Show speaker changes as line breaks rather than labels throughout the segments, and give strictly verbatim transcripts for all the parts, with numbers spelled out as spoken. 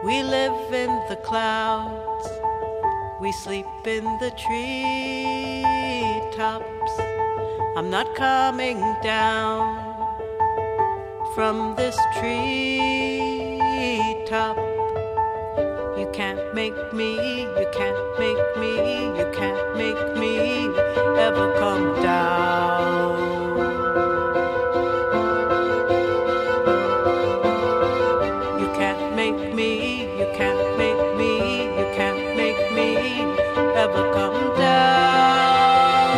We live in the clouds, we sleep in the treetops. I'm not coming down from this treetop. You can't make me, you can't make me, you can't make me ever come down. You can't make me, you can't make me, you can't make me ever come down.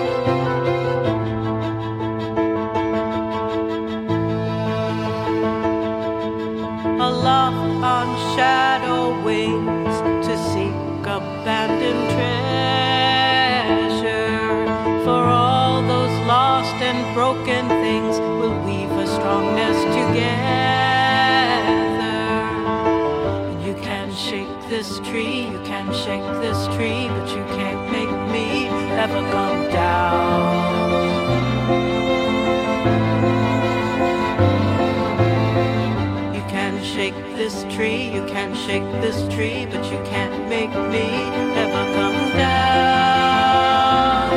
Aloft on shadow wings to seek abandoned treasure. For all those lost and broken things will weave a strong nest together. You can shake this tree, you can shake this tree, but you can't make me ever come down. Shake this tree, you can shake this tree, but you can't make me ever come down.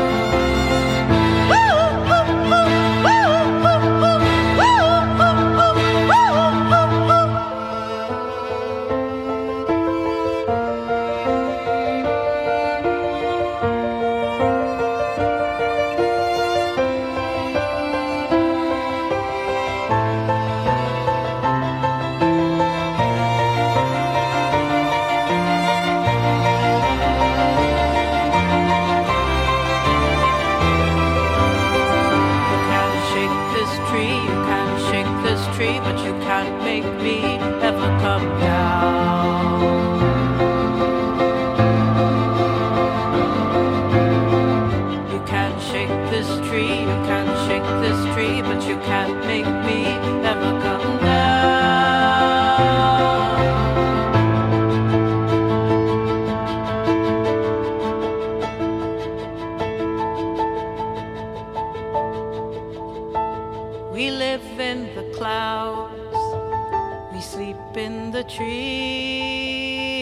But you can't make me ever come down. You can shake this tree, you can shake this tree, but you can't make me ever come down. We live in the clouds, we sleep in the trees.